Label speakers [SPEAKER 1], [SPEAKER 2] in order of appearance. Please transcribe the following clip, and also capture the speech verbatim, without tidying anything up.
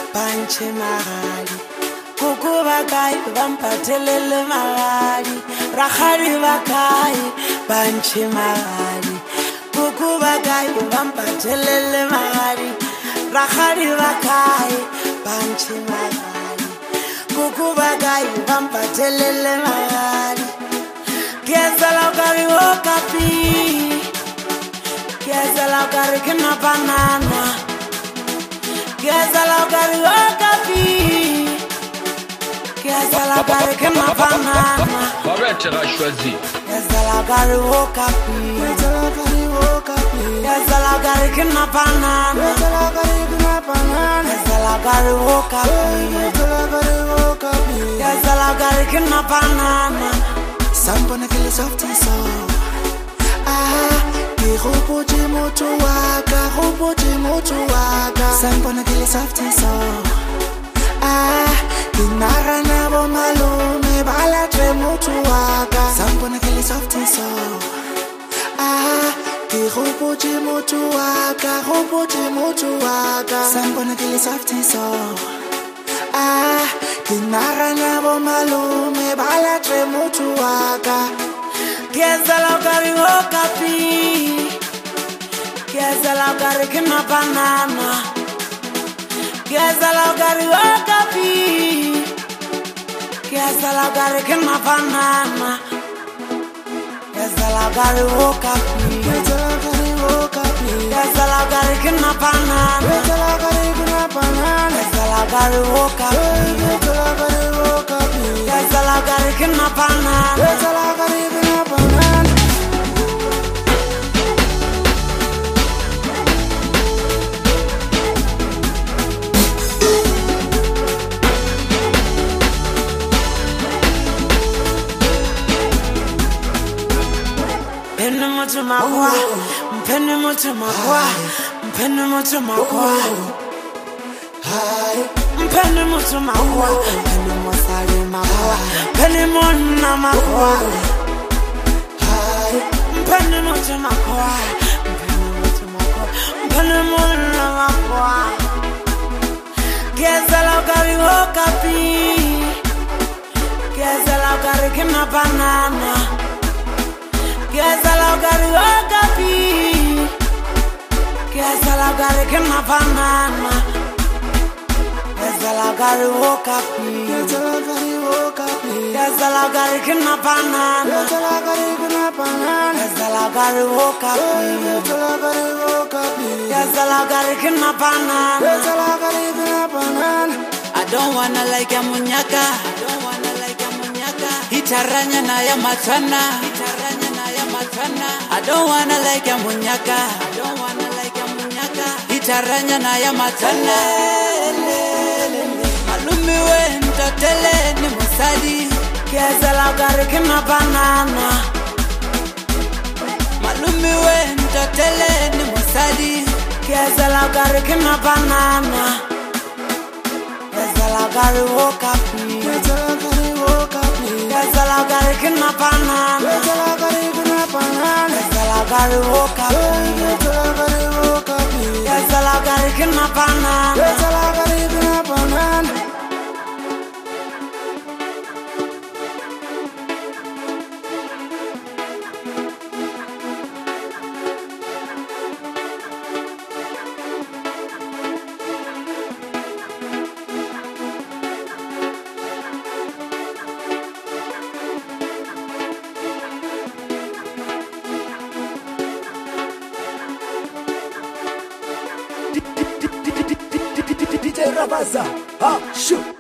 [SPEAKER 1] banche magadi kuku bakai bampatelele magadi rakgadi bakai banche magadi kuku bakai bampatelele magadi rakgadi bakai banche magadi kuku bakai bampatelele magadi kiazala kari wokapi kiazala kari kina banana kiazala kari wokapi kiazala kari kina banana
[SPEAKER 2] Arrête a choisi
[SPEAKER 1] kiazala kari wokapi kiazala kari wokapi kiazala kari kina banana kiazala kari kina banana kiazala kari wokapi kiazala kari wokapi kiazala kari kina banana Sambona kile softy so ah ki robote moto waka robote moto waka Sambona kile softy so ah dinara na bo malume bala tre moto waka Sambona kile softy so ah ki robote moto waka robote moto waka Sambona kile softy so ah dinara na bo malume bala tre moto waka kiazala kari wokapi kiazala kari kina banana kiazala kari wokapi kiazala kari kina banana kiazala kari wokapi kiazala kari wokapi kiazala kari kina banana kiazala kari kina banana kiazala kari wokapi kiazala kari wokapi kiazala kari kina banana kiazala kari kina banana Mpende moto makwa, mpende moto makwa, mpende moto makwa. Mpende moto makwa, mpende mosari makwa, mpende mona makwa. Mpende moto makwa, mpende moto makwa, mpende mona makwa. Kiazala kari wokapi, kiazala kari kina banana. Kiazala kari wokapi kiazala kari kina banana kiazala kari wokapi kiazala kari wokapi kiazala kari kina banana kiazala kari kina banana kiazala kari wokapi kiazala kari wokapi kiazala kari kina banana kiazala kari kina banana I don't wanna like a munyaka I don't wanna like a munyaka Hitaranya na ya matana Hitaranya na ya matana I don't wanna like a munyaka I don't wanna like a munyaka Hitaranya na ya matana Malumi we ntatele ni musadi Kiazala kari kina banana Malumi we ntatele ni musadi Kiazala kari kina banana Kiazala kari wokapi Kiazala kari wokapi Kiazala kari kina banana Kiazala kari kina banana Kiazala kari wokapi Kiazala kari wokapi Kiazala kari kina banana Kiazala kari kina banana
[SPEAKER 3] D J Rabaza, ha, shoot.